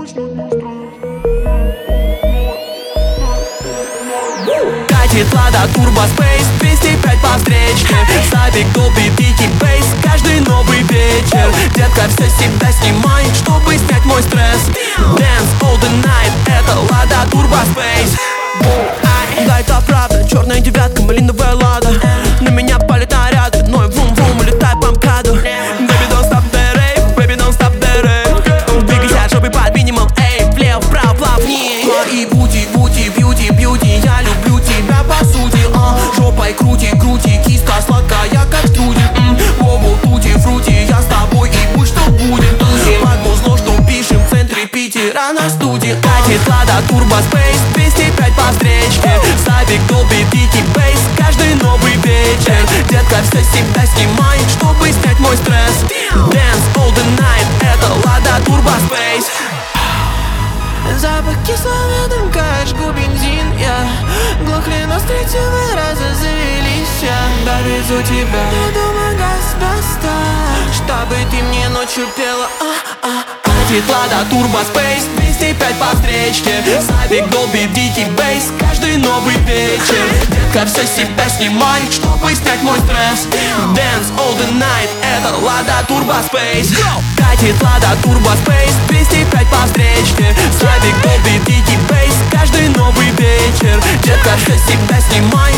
Катит Лада Turbo Space, 205 по встречке. Сабик, Dolby, дикий бейс, каждый новый вечер. Детка, все себя снимай, чтобы снять мой стресс. Dance all the night, это Lada Turbo Space. Да, это правда, черная девятка, малиновая Лада. На меня палит наряды, но и вум-вум, улетай по МКАДу. Baby, don't stop the rave, baby, don't stop the rave. Двигайся, жопой под минимум, эй, влево, вправо, плавнее. И бути, бути, бьюти, бьюти, я люблю тебя по сути. Жопой крути, крути, киска сладкая, как струди. Воу, тути, фрути, я с тобой и будь что будет. Под музло, что пишем в центре Питера на студии. Катит Lada Turbo Space, 205 по встречке. Сабик, Dolby, дикий бейс, каждый новый вечер. Детка, все себя снимай, чтобы снять мой стресс. Dance all the night, это Lada Turbo Space. Запах кислого дымка, жгу бензин, я глохли, но с третьего раза завелись я. Довезу тебя до дома газ достать, чтобы ты мне ночью пела. Катит Lada Turbo Space, 205 по встречке. Сабик, Dolby, дикий бейс, каждый новый вечер. Детка, все себя снимай, чтобы снять мой стресс. Dance all the night, это Lada Turbo Space. Катит Lada Turbo Space, 205 по встречке. Сабик, Dolby, дикий бейс, каждый новый вечер. Детка, все себя снимай,